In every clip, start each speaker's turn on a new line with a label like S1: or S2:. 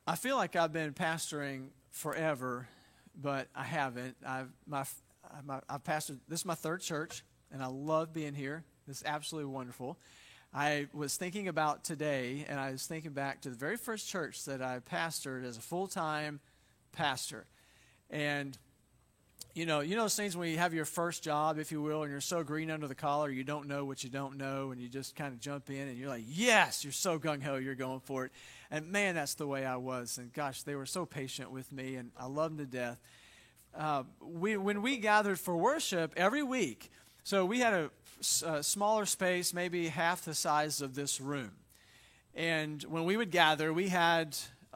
S1: I feel like I've been pastoring forever, but I haven't. I've pastored. This is my third church, and I love being here. This is absolutely wonderful. I was thinking about today, and I was thinking back to the very first church that I pastored as a full-time pastor. And you know those things when you have your first job, if you will, and you're so green under the collar, you don't know what you don't know, and you just kind of jump in, and you're like, yes, you're so gung-ho, you're going for it. And man, that's the way I was. And gosh, they were so patient with me, and I love them to death. When we gathered for worship every week, so we had a smaller space, maybe half the size of this room. And when we would gather, we had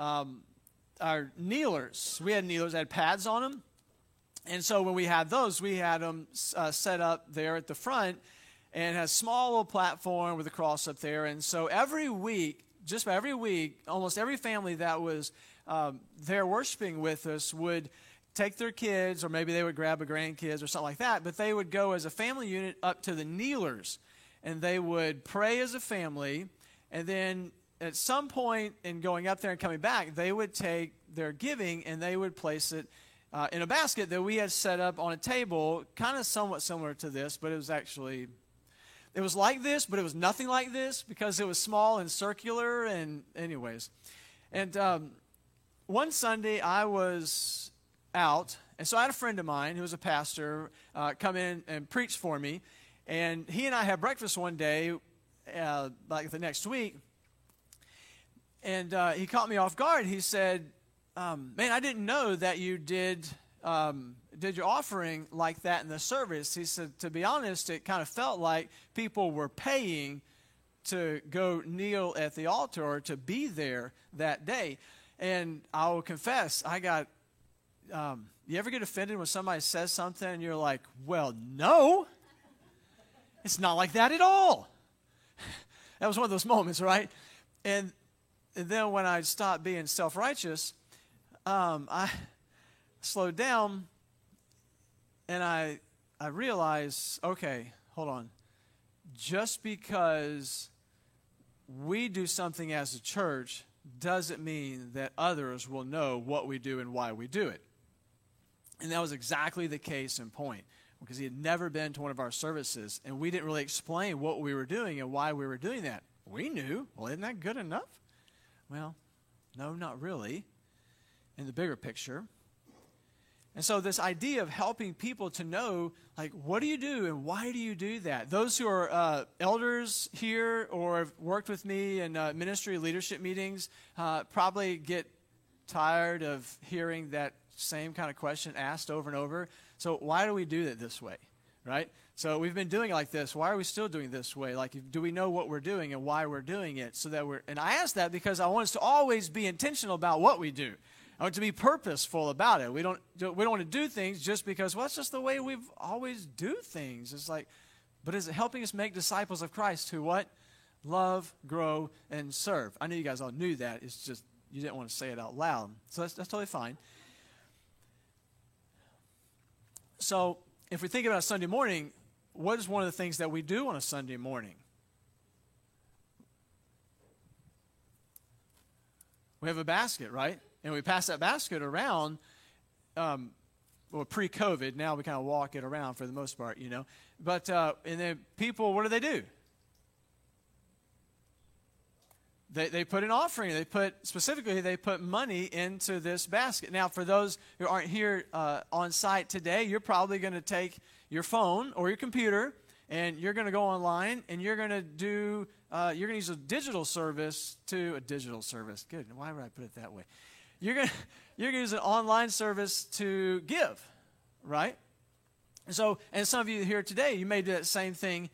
S1: our kneelers. We had kneelers that had pads on them. And so when we had those, we had them set up there at the front and had a small little platform with a cross up there. And so every week, just about every week, almost every family that was there worshiping with us would take their kids, or maybe they would grab a grandkids or something like that, but they would go as a family unit up to the kneelers, and they would pray as a family, and then at some point in going up there and coming back, they would take their giving and they would place it in a basket that we had set up on a table, kind of somewhat similar to this, but it was like this, but it was nothing like this because it was small and circular, and anyways. And one Sunday I was out, and so I had a friend of mine who was a pastor come in and preach for me, and he and I had breakfast one day, like the next week, and he caught me off guard. He said, man, I didn't know that you did your offering like that in the service. He said, to be honest, it kind of felt like people were paying to go kneel at the altar or to be there that day. And I will confess, I got, you ever get offended when somebody says something and you're like, well, no, it's not like that at all. That was one of those moments, right? And then when I stopped being self-righteous, I slowed down, and I realized, okay, hold on. Just because we do something as a church doesn't mean that others will know what we do and why we do it. And that was exactly the case in point, because he had never been to one of our services, and we didn't really explain what we were doing and why we were doing that. We knew. Well, isn't that good enough? Well, no, not really. In the bigger picture. And so this idea of helping people to know, like, what do you do and why do you do that? Those who are elders here or have worked with me in ministry leadership meetings probably get tired of hearing that same kind of question asked over and over. So why do we do it this way, right? So we've been doing it like this. Why are we still doing it this way? Like, do we know what we're doing and why we're doing it? And I ask that because I want us to always be intentional about what we do. I want to be purposeful about it. We don't want to do things just because, well, it's just the way we've always do things. It's like, but is it helping us make disciples of Christ who what? Love, grow, and serve. I know you guys all knew that. It's just you didn't want to say it out loud. So that's totally fine. So if we think about Sunday morning, what is one of the things that we do on a Sunday morning? We have a basket, right? And we pass that basket around, pre-COVID. Now we kind of walk it around for the most part, you know. But, and then people, what do? They put an offering. They put money into this basket. Now, for those who aren't here on site today, you're probably going to take your phone or your computer, and you're going to go online, and you're going to use a digital service. Good. Why would I put it that way? You're going to use an online service to give, right? So, and some of you here today, you may do that same thing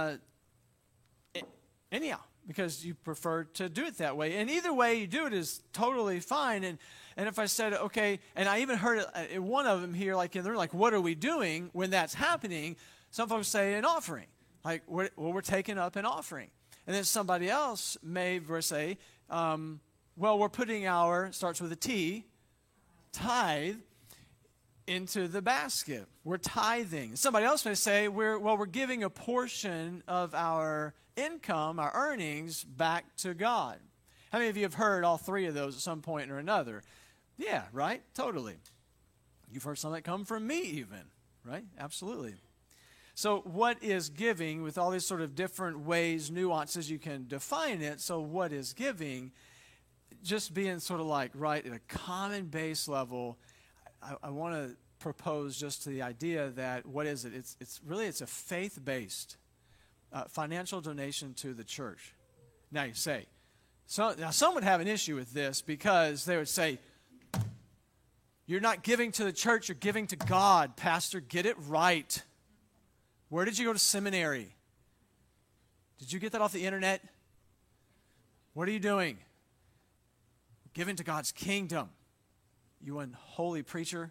S1: anyhow, because you prefer to do it that way. And either way you do it is totally fine. And if I said, okay, and I even heard it, one of them here, like, and they're like, what are we doing when that's happening? Some folks say an offering. Like, we're taking up an offering. And then somebody else may say, well, we're putting starts with a T, tithe, into the basket. We're tithing. Somebody else may say, we're giving a portion of our income, our earnings, back to God. How many of you have heard all three of those at some point or another? Yeah, right? Totally. You've heard some that come from me even, right? Absolutely. So what is giving, with all these sort of different ways, nuances you can define it? So what is giving? Just being sort of like right at a common base level, I want to propose just to the idea that what is it? It's a faith-based financial donation to the church. Now you say, now some would have an issue with this because they would say, you're not giving to the church, you're giving to God. Pastor, get it right. Where did you go to seminary? Did you get that off the internet? What are you doing? Giving to God's kingdom. You unholy preacher.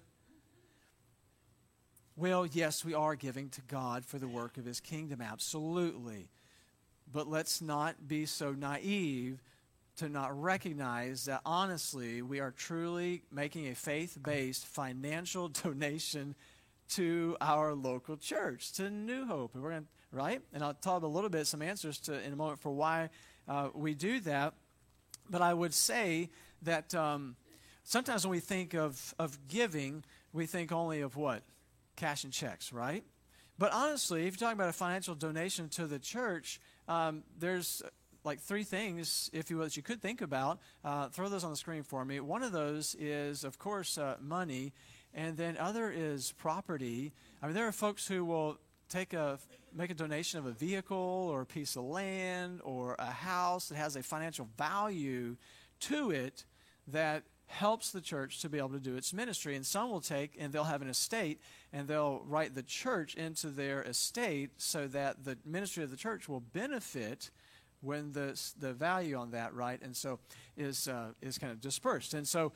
S1: Well, yes, we are giving to God for the work of his kingdom, absolutely. But let's not be so naive to not recognize that honestly, we are truly making a faith-based financial donation to our local church, to New Hope. And we're going to, right? And I'll talk a little bit, some answers to in a moment for why we do that. But I would say that sometimes when we think of giving, we think only of what? Cash and checks, right? But honestly, if you're talking about a financial donation to the church, there's like three things, if you will, that you could think about. Throw those on the screen for me. One of those is, of course, money. And then other is property. I mean, there are folks who will make a donation of a vehicle or a piece of land or a house that has a financial value to it that helps the church to be able to do its ministry. And some will take and they'll have an estate and they'll write the church into their estate so that the ministry of the church will benefit when the value on that, right, and so is kind of dispersed. And so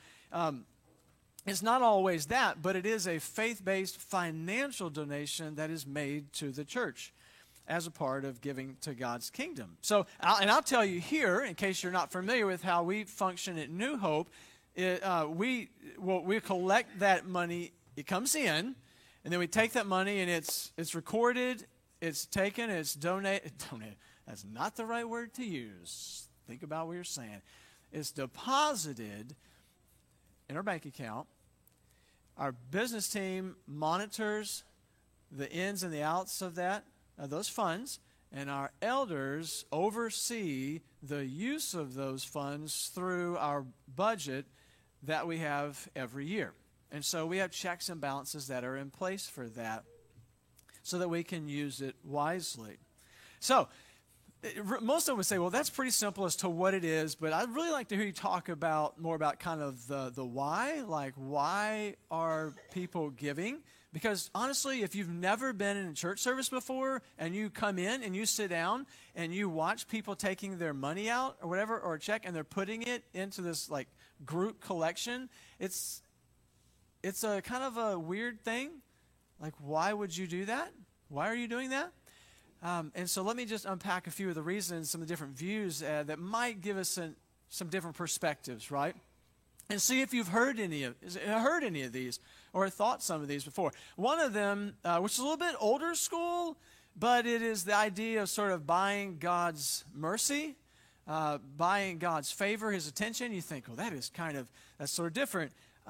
S1: it's not always that, but it is a faith-based financial donation that is made to the church as a part of giving to God's kingdom. So, I'll tell you here, in case you're not familiar with how we function at New Hope, we collect that money. It comes in, and then we take that money, and it's recorded, it's taken, it's donated. That's not the right word to use. Think about what you're saying. It's deposited in our bank account. Our business team monitors the ins and the outs of those funds, and our elders oversee the use of those funds through our budget that we have every year. And so we have checks and balances that are in place for that so that we can use it wisely. So, most of them would say, well, that's pretty simple as to what it is, but I'd really like to hear you talk more about kind of the why, like why are people giving? Because honestly, if you've never been in a church service before and you come in and you sit down and you watch people taking their money out or whatever, or a check, and they're putting it into this like group collection, it's a kind of a weird thing. Like, why would you do that? Why are you doing that? And so let me just unpack a few of the reasons, some of the different views that might give us some different perspectives, right? And see if you've heard any of these or thought some of these before. One of them, which is a little bit older school, but it is the idea of sort of buying God's mercy, buying God's favor, his attention. You think, well, that's sort of different.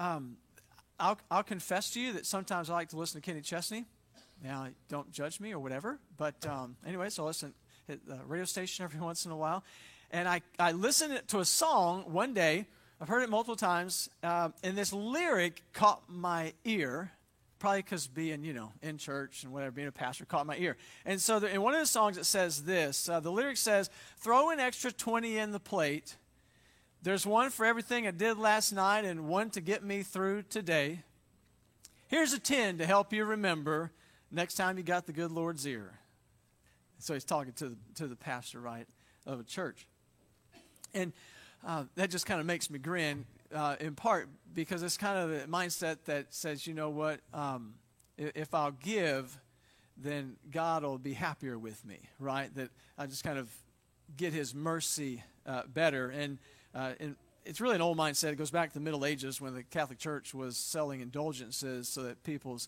S1: I'll confess to you that sometimes I like to listen to Kenny Chesney. Now, don't judge me or whatever, but anyway, so I listen to the radio station every once in a while. And I listened to a song one day. I've heard it multiple times, and this lyric caught my ear, probably because being, in church and whatever, being a pastor caught my ear. And so in one of the songs it says this, the lyric says, throw an extra 20 in the plate. There's one for everything I did last night and one to get me through today. Here's a 10 to help you remember next time you got the good Lord's ear. So he's talking to the pastor, right, of a church. And that just kind of makes me grin, in part because it's kind of a mindset that says, you know what, if I'll give, then God will be happier with me, right? That I just kind of get his mercy better. And it's really an old mindset. It goes back to the Middle Ages when the Catholic Church was selling indulgences so that people's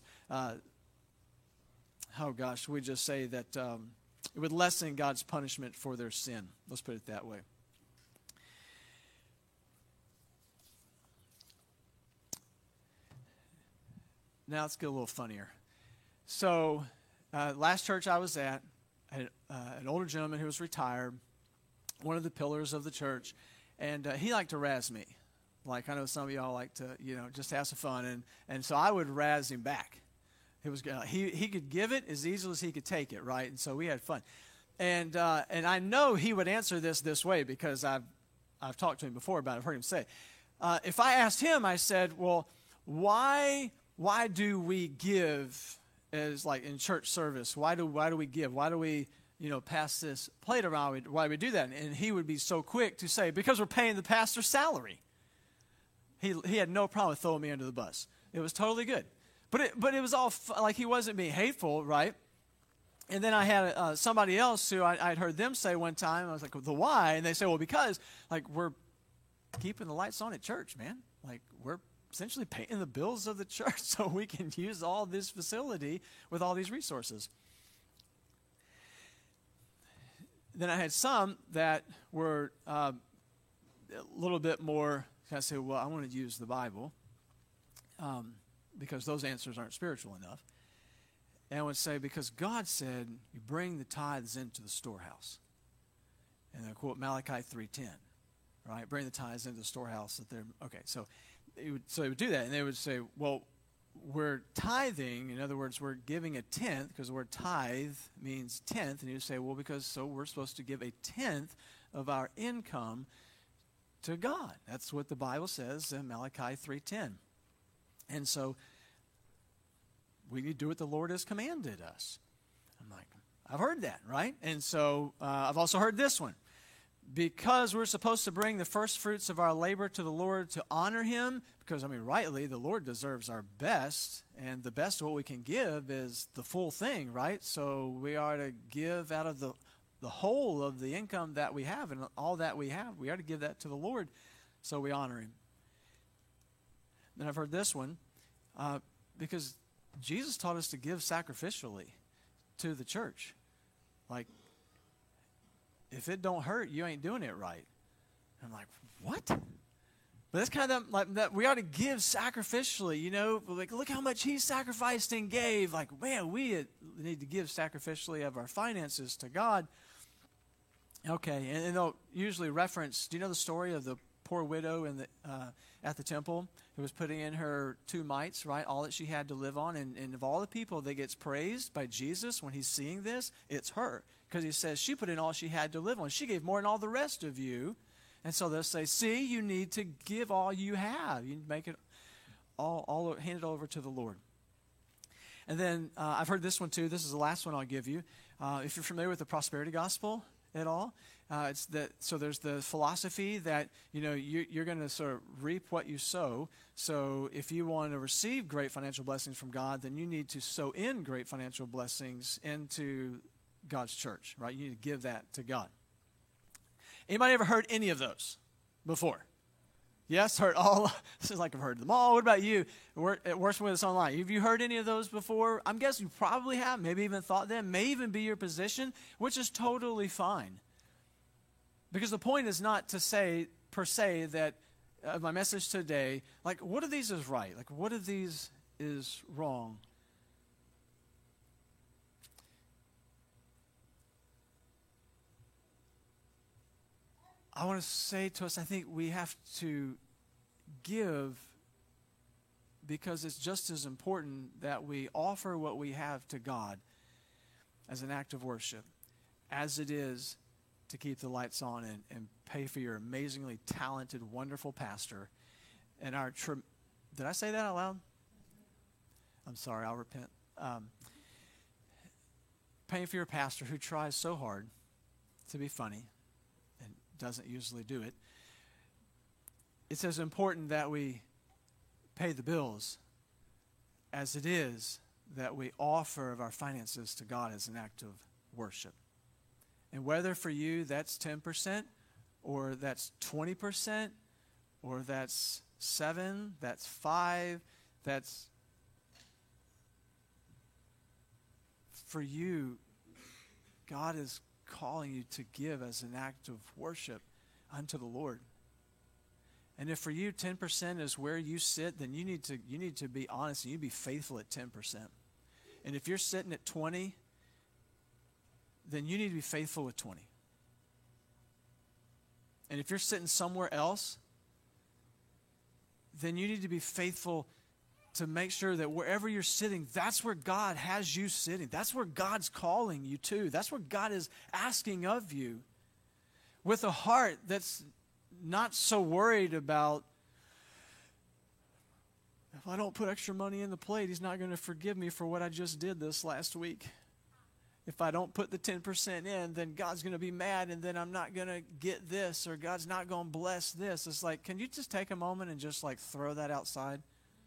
S1: we just say that it would lessen God's punishment for their sin. Let's put it that way. now let's get a little funnier. So last church I was at, I had an older gentleman who was retired, one of the pillars of the church, and he liked to razz me. Like, I know some of y'all like to, just have some fun, and so I would razz him back. It was he could give it as easily as he could take it, right? And so we had fun. And I know he would answer this way because I've talked to him before about it. I've heard him say, if I asked him, I said, well, why do we give as like in church service? Why do we give? Why do we pass this plate around? Why do we do that? And he would be so quick to say, because we're paying the pastor's salary. He had no problem with throwing me under the bus. It was totally good. But it was all like he wasn't being hateful, right? And then I had somebody else who I'd heard them say one time, I was like, the why? And they say, well, because like we're keeping the lights on at church, man. Like we're essentially paying the bills of the church so we can use all this facility with all these resources. Then I had some that were a little bit more, I say, well, I want to use the Bible because those answers aren't spiritual enough. And I would say, because God said, you bring the tithes into the storehouse. And I quote Malachi 3:10, right? Bring the tithes into the storehouse. So they would do that. And they would say, well, we're tithing. In other words, we're giving a tenth, because the word tithe means tenth. And you would say, well, so we're supposed to give a tenth of our income to God. That's what the Bible says in Malachi 3:10. And so we need to do what the Lord has commanded us. I'm like, I've heard that, right? And so I've also heard this one. Because we're supposed to bring the first fruits of our labor to the Lord to honor him, because, rightly, the Lord deserves our best, and the best of what we can give is the full thing, right? So we are to give out of the whole of the income that we have, and all that we have, we are to give that to the Lord so we honor him. Then I've heard this one, because Jesus taught us to give sacrificially to the church. Like, if it don't hurt, you ain't doing it right. I'm like, what? But that's kind of like that. We ought to give sacrificially, like, look how much he sacrificed and gave. Like, man, we need to give sacrificially of our finances to God. Okay, and they'll usually reference, do you know the story of the poor widow at the temple who was putting in her 2 mites, right? All that she had to live on. And of all the people that gets praised by Jesus when he's seeing this, it's her. Because he says she put in all she had to live on. She gave more than all the rest of you. And so they'll say, see, you need to give all you have. You make it all hand it over to the Lord. And then I've heard this one too. This is the last one I'll give you. If you're familiar with the prosperity gospel at all, so there's the philosophy that you're going to sort of reap what you sow. So if you want to receive great financial blessings from God, then you need to sow in great financial blessings into God's church, right? You need to give that to God. Anybody ever heard any of those before? Yes, heard all. This is like I've heard them all. What about you? Working with us online. Have you heard any of those before? I'm guessing you probably have. Maybe even thought them. May even be your position, which is totally fine. Because the point is not to say, per se, that my message today, like, what of these is right? Like, what of these is wrong? I want to say to us, I think we have to give because it's just as important that we offer what we have to God as an act of worship as it is to keep the lights on and pay for your amazingly talented, wonderful pastor. And did I say that out loud? I'm sorry, I'll repent. Paying for your pastor who tries so hard to be funny and doesn't usually do it. It's as important that we pay the bills as it is that we offer of our finances to God as an act of worship. And whether for you that's 10% or that's 20% or that's 7, that's 5, that's for you, God is calling you to give as an act of worship unto the Lord. And if for you 10% is where you sit, then you need to be honest and you be faithful at 10%. And if you're sitting at 20, then you need to be faithful with 20. And if you're sitting somewhere else, then you need to be faithful to make sure that wherever you're sitting, that's where God has you sitting. That's where God's calling you to. That's what God is asking of you. With a heart that's not so worried about, if I don't put extra money in the plate, he's not going to forgive me for what I just did this last week. If I don't put the 10% in, then God's going to be mad, and then I'm not going to get this, or God's not going to bless this. It's like, can you just take a moment and just like throw that outside?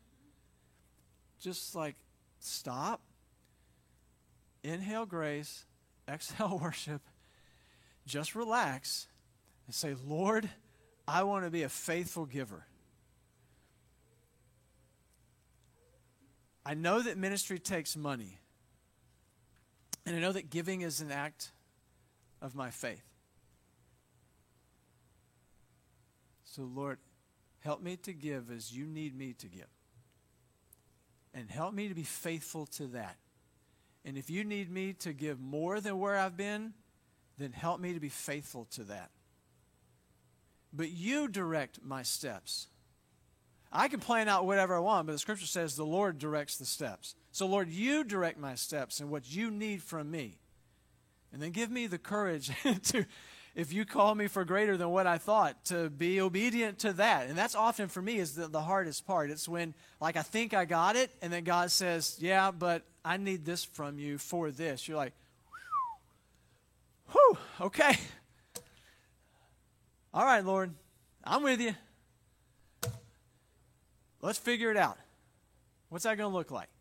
S1: Just like stop, inhale grace, exhale worship, just relax and say, Lord, I want to be a faithful giver. I know that ministry takes money. And I know that giving is an act of my faith. So, Lord, help me to give as you need me to give. And help me to be faithful to that. And if you need me to give more than where I've been, then help me to be faithful to that. But you direct my steps. I can plan out whatever I want, but the Scripture says the Lord directs the steps. So, Lord, you direct my steps and what you need from me. And then give me the courage to, if you call me for greater than what I thought, to be obedient to that. And that's often for me is the hardest part. It's when, like, I think I got it, and then God says, yeah, but I need this from you for this. You're like, whew, okay. All right, Lord, I'm with you. Let's figure it out. What's that going to look like?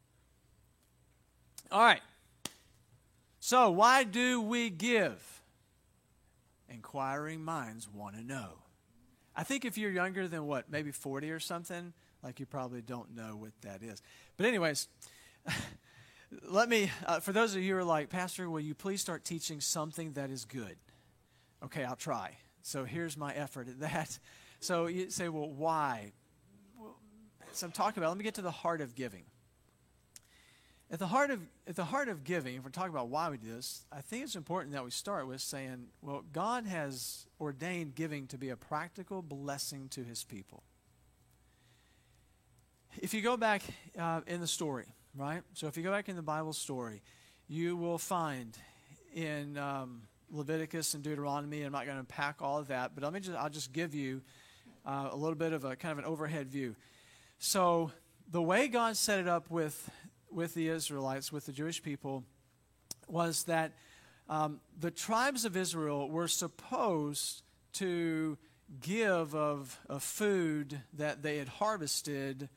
S1: All right. So, why do we give? Inquiring minds want to know. I think if you're younger than what, maybe 40 or something, like you probably don't know what that is. But anyways, let me, for those of you who are like, Pastor, will you please start teaching something that is good? Okay, I'll try. So here's my effort at that. So you say, well, why? So I'm talking about, let me get to the heart of giving. At the heart of giving, if we're talking about why we do this, I think it's important that we start with saying, well, God has ordained giving to be a practical blessing to his people. If you go back in the story, right? So if you go back in the Bible story, you will find in Leviticus and Deuteronomy, I'm not going to unpack all of that, but I'll just give you a little bit of a kind of an overhead view. So the way God set it up with the Israelites, with the Jewish people, was that the tribes of Israel were supposed to give of food that they had harvested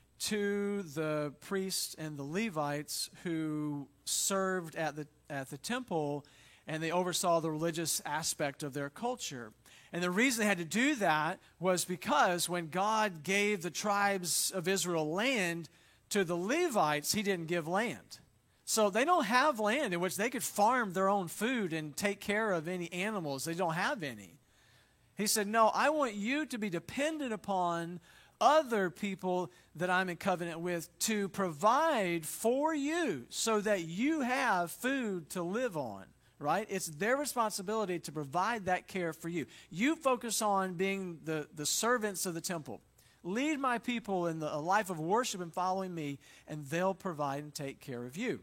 S1: to the priests and the Levites who served at the temple, and they oversaw the religious aspect of their culture. And the reason they had to do that was because when God gave the tribes of Israel land to the Levites, he didn't give land. So they don't have land in which they could farm their own food and take care of any animals. They don't have any. He said, no, I want you to be dependent upon other people that I'm in covenant with to provide for you so that you have food to live on. Right? It's their responsibility to provide that care for you. You focus on being the servants of the temple. Lead my people in a life of worship and following me, and they'll provide and take care of you.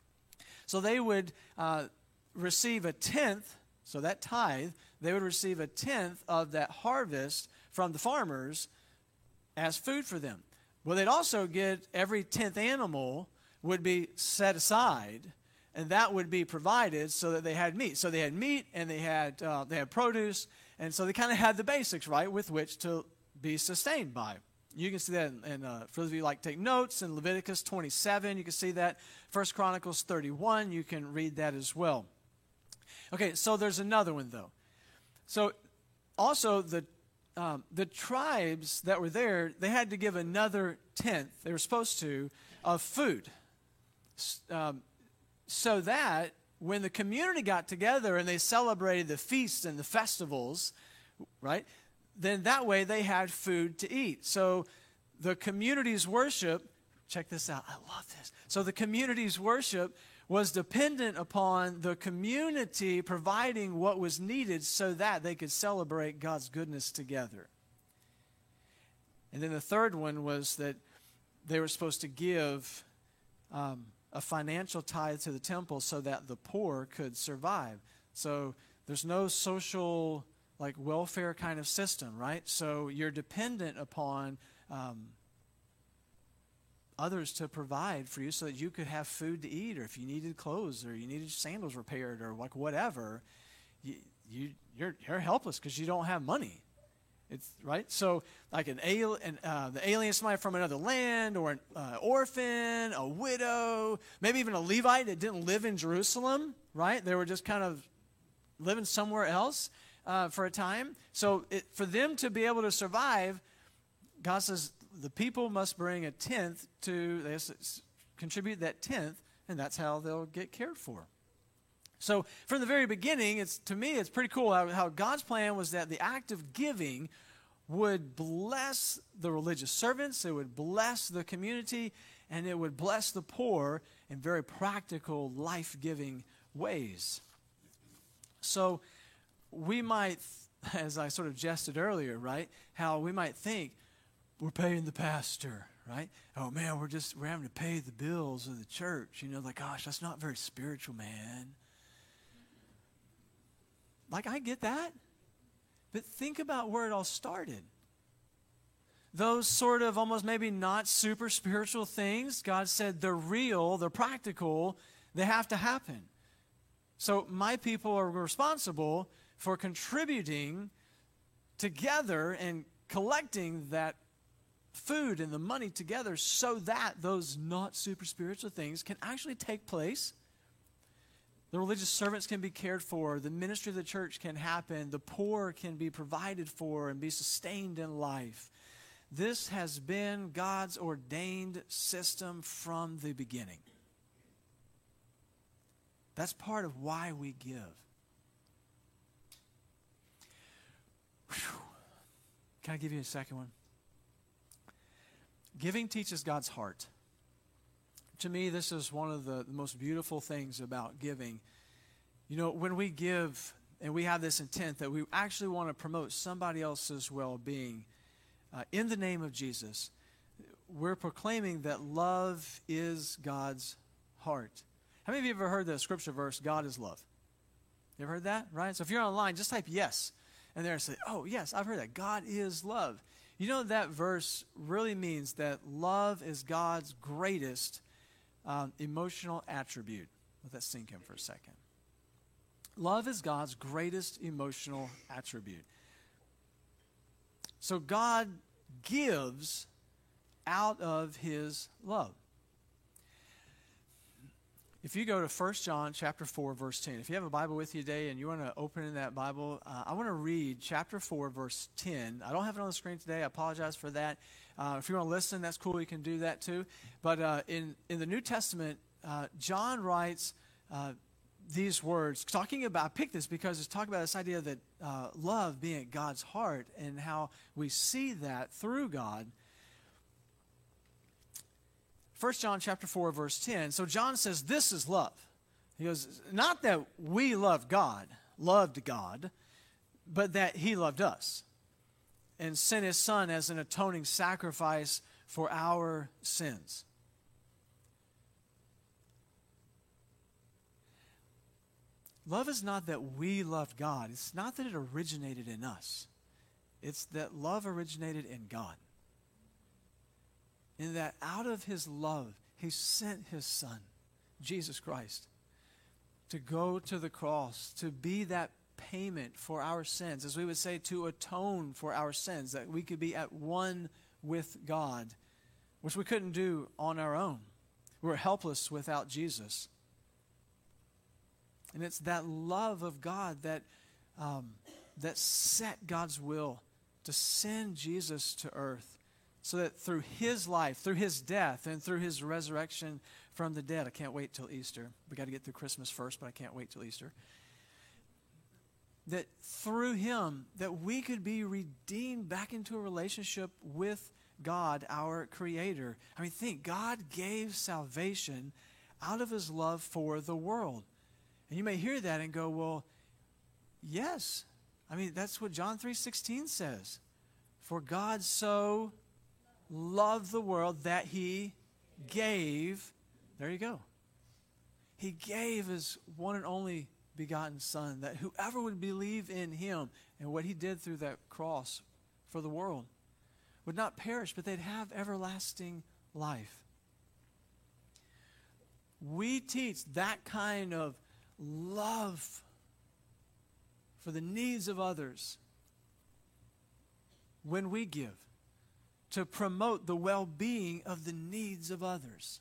S1: So they would receive a tenth, so that tithe, they would receive a tenth of that harvest from the farmers as food for them. Well, they'd also get every 10th animal would be set aside, and that would be provided so that they had meat. So they had meat and they had produce, and so they kind of had the basics, right, with which to be sustained by. You can see that in for those of you who like to take notes, in Leviticus 27, you can see that. 1 Chronicles 31, you can read that as well. Okay, so there's another one, though. So also the tribes that were there, they had to give another tenth, they were supposed to, of food. So that when the community got together and they celebrated the feasts and the festivals, right, then that way they had food to eat. So the community's worship, check this out, I love this. So the community's worship was dependent upon the community providing what was needed so that they could celebrate God's goodness together. And then the third one was that they were supposed to give a financial tithe to the temple so that the poor could survive. So there's no social, like, welfare kind of system, right? So you're dependent upon others to provide for you so that you could have food to eat, or if you needed clothes, or you needed sandals repaired, or like whatever, you're helpless because you don't have money. It's right. So like the alien, somebody from another land, or an orphan, a widow, maybe even a Levite that didn't live in Jerusalem. Right? They were just kind of living somewhere else for a time. So for them to be able to survive, God says the people must bring a tenth they contribute that tenth, and that's how they'll get cared for. So from the very beginning, to me, it's pretty cool how God's plan was that the act of giving would bless the religious servants, it would bless the community, and it would bless the poor in very practical, life-giving ways. So we might, as I sort of jested earlier, right, how we might think, we're paying the pastor, right? Oh, man, we're having to pay the bills of the church. Like, gosh, that's not very spiritual, man. Like, I get that. But think about where it all started. Those sort of almost maybe not super spiritual things, God said they're real, they're practical, they have to happen. So my people are responsible for contributing together and collecting that food and the money together so that those not super spiritual things can actually take place. The religious servants can be cared for. The ministry of the church can happen. The poor can be provided for and be sustained in life. This has been God's ordained system from the beginning. That's part of why we give. Whew. Can I give you a second one? Giving teaches God's heart. To me, this is one of the most beautiful things about giving. When we give and we have this intent that we actually want to promote somebody else's well-being in the name of Jesus, we're proclaiming that love is God's heart. How many of you have ever heard the scripture verse, God is love? You ever heard that? Right? So if you're online, just type yes. And there say, oh, yes, I've heard that. God is love. That verse really means that love is God's greatest emotional attribute. Let that sink in for a second. Love is God's greatest emotional attribute. So God gives out of his love. If you go to 1 John chapter 4, verse 10, if you have a Bible with you today and you want to open in that Bible, I want to read chapter 4, verse 10. I don't have it on the screen today. I apologize for that. If you want to listen, that's cool. You can do that too. But in the New Testament, John writes these words, talking about, I picked this because it's talking about this idea that love being at God's heart and how we see that through God. 1 John chapter 4, verse 10. So John says, this is love. He goes, not that we loved God, but that he loved us and sent his son as an atoning sacrifice for our sins. Love is not that we loved God. It's not that it originated in us. It's that love originated in God. In that out of his love, he sent his son, Jesus Christ, to go to the cross, to be that payment for our sins, as we would say, to atone for our sins, that we could be at one with God, which we couldn't do on our own. We were helpless without Jesus. And it's that love of God that set God's will to send Jesus to earth, so that through his life, through his death, and through his resurrection from the dead, I can't wait till Easter. We got to get through Christmas first, but I can't wait till Easter. that through him that we could be redeemed back into a relationship with God, our Creator. I mean, think, God gave salvation out of his love for the world. And you may hear that and go, well, yes. I mean, that's what John 3:16 says. For God so loved the world that he gave. There you go. He gave his one and only begotten Son, that whoever would believe in him and what he did through that cross for the world would not perish, but they'd have everlasting life. We teach that kind of love for the needs of others when we give, to promote the well-being of the needs of others.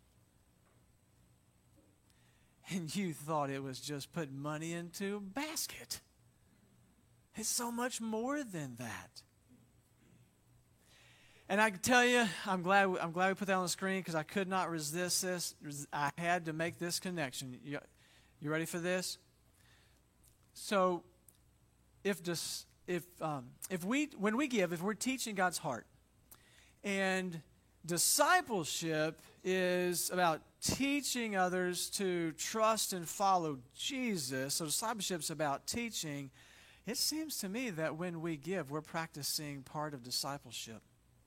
S1: And you thought it was just putting money into a basket. It's so much more than that. And I can tell you, I'm glad we put that on the screen because I could not resist this. I had to make this connection. You ready for this? So, when we give, if we're teaching God's heart, and discipleship is about teaching others to trust and follow Jesus. So discipleship's about teaching. It seems to me that when we give, we're practicing part of discipleship.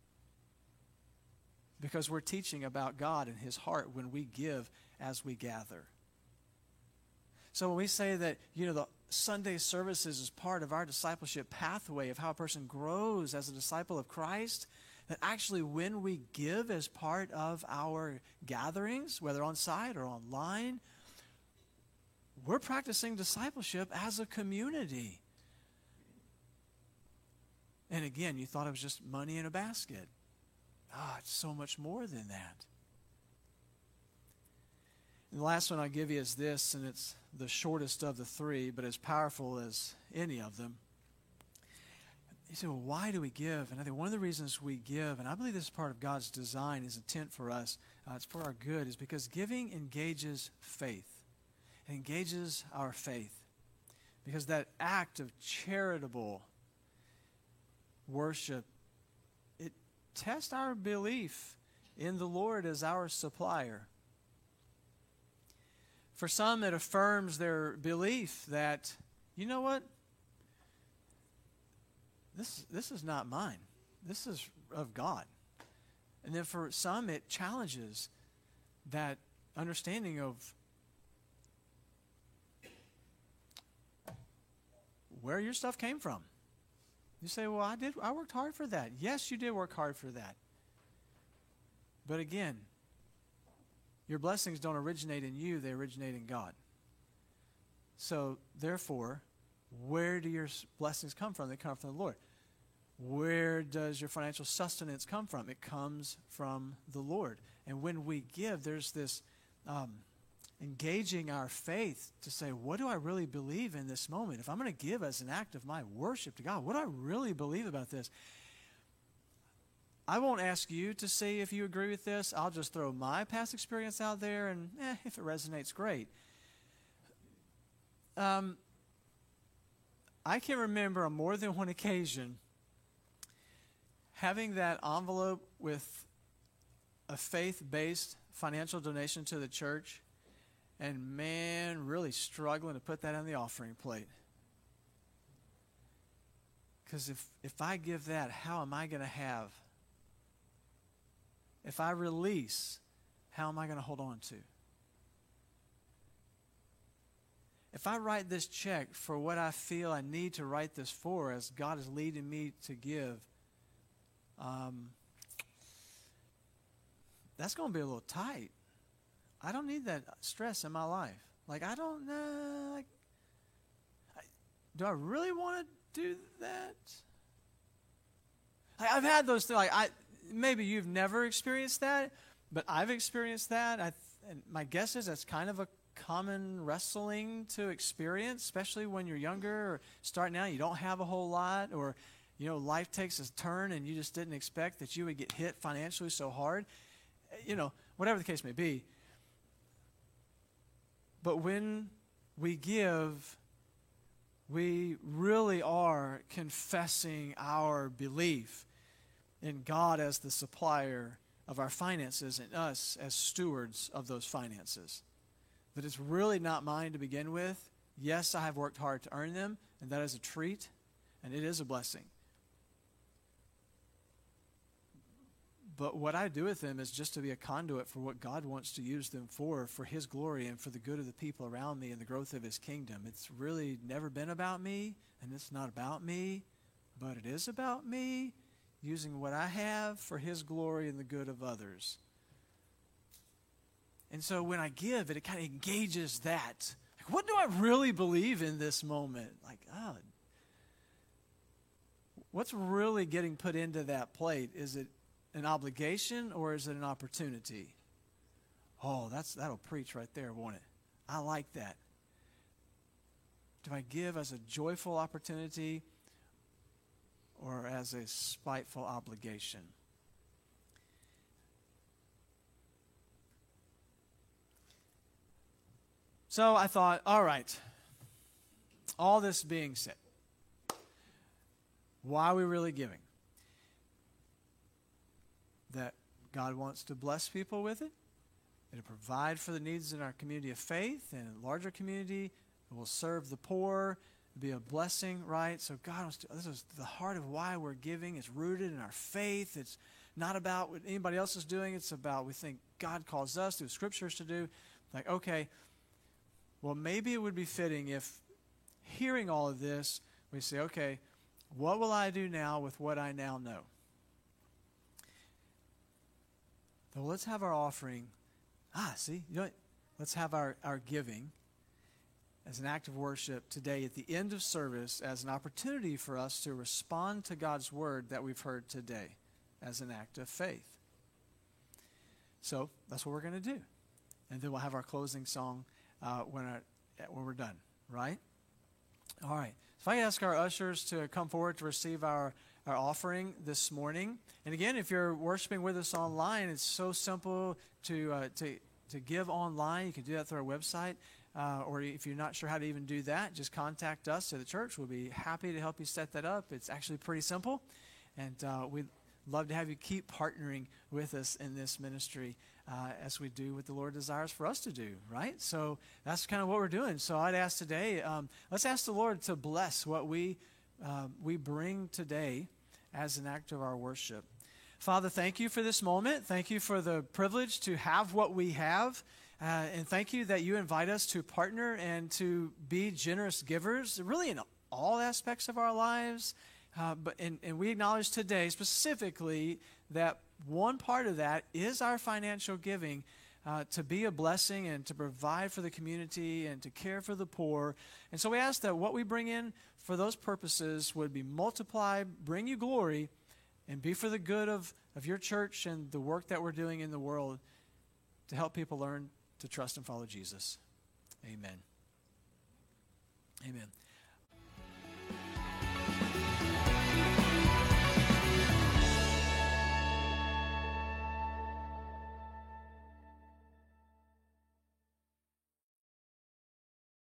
S1: Because we're teaching about God and his heart when we give as we gather. So when we say that, the Sunday services is part of our discipleship pathway of how a person grows as a disciple of Christ, that actually when we give as part of our gatherings, whether on site or online, we're practicing discipleship as a community. And again, you thought it was just money in a basket. It's so much more than that. And the last one I'll give you is this, and it's the shortest of the three, but as powerful as any of them. You say, well, why do we give? And I think one of the reasons we give, and I believe this is part of God's design, his intent for us, it's for our good, is because giving engages faith. It engages our faith. Because that act of charitable worship, it tests our belief in the Lord as our supplier. For some, it affirms their belief that, you know what? This is not mine. This is of God. And then for some, it challenges that understanding of where your stuff came from. You say, well, I worked hard for that. Yes, you did work hard for that. But again, your blessings don't originate in you, they originate in God. So, therefore, where do your blessings come from? They come from the Lord. Where does your financial sustenance come from? It comes from the Lord. And when we give, there's this engaging our faith to say, what do I really believe in this moment? If I'm going to give as an act of my worship to God, what do I really believe about this? I won't ask you to say if you agree with this. I'll just throw my past experience out there, and if it resonates, great. I can remember on more than one occasion having that envelope with a faith-based financial donation to the church, and man, really struggling to put that on the offering plate. Because if I give that, how am I going to have? If I release, how am I going to hold on to? If I write this check for what I feel I need to write this for, as God is leading me to give, that's going to be a little tight. I don't need that stress in my life. Like, I don't know. Do I really want to do that? I've had those things. Maybe you've never experienced that, but I've experienced that. And my guess is that's kind of a common wrestling to experience, especially when you're younger or starting out. You don't have a whole lot, or life takes a turn and you just didn't expect that you would get hit financially so hard. Whatever the case may be. But when we give, we really are confessing our belief in God as the supplier of our finances and us as stewards of those finances. That it's really not mine to begin with. Yes, I have worked hard to earn them, and that is a treat, and it is a blessing. But what I do with them is just to be a conduit for what God wants to use them for His glory and for the good of the people around me and the growth of His kingdom. It's really never been about me, and it's not about me, but it is about me using what I have for His glory and the good of others. And so when I give, it kind of engages that. Like, what do I really believe in this moment? Like, what's really getting put into that plate? Is it an obligation or is it an opportunity? Oh, that'll preach right there, won't it? I like that. Do I give as a joyful opportunity or as a spiteful obligation? So I thought, all right, all this being said, why are we really giving? That God wants to bless people with it. It'll provide for the needs in our community of faith and a larger community. It will serve the poor, be a blessing, right? So God wants to, this is the heart of why we're giving. It's rooted in our faith. It's not about what anybody else is doing. It's about we think God calls us through Scriptures to do. Like, okay, well, maybe it would be fitting if hearing all of this, we say, okay, what will I do now with what I now know? So let's have our offering. See, you know what? Let's have our giving as an act of worship today at the end of service as an opportunity for us to respond to God's word that we've heard today as an act of faith. So that's what we're going to do. And then we'll have our closing song when we're done, right? All right. If I ask our ushers to come forward to receive our offering this morning. And again, if you're worshiping with us online, it's so simple to give online. You can do that through our website. Or if you're not sure how to even do that, just contact us at the church. We'll be happy to help you set that up. It's actually pretty simple. And we'd love to have you keep partnering with us in this ministry as we do what the Lord desires for us to do, right? So that's kind of what we're doing. So I'd ask today, let's ask the Lord to bless what we bring today as an act of our worship. Father, thank you for this moment. Thank you for the privilege to have what we have. And thank you that you invite us to partner and to be generous givers, really in all aspects of our lives. And we acknowledge today specifically that one part of that is our financial giving to be a blessing and to provide for the community and to care for the poor. And so we ask that what we bring in for those purposes would be multiplied, bring you glory, and be for the good of your church and the work that we're doing in the world to help people learn to trust and follow Jesus. Amen. Amen.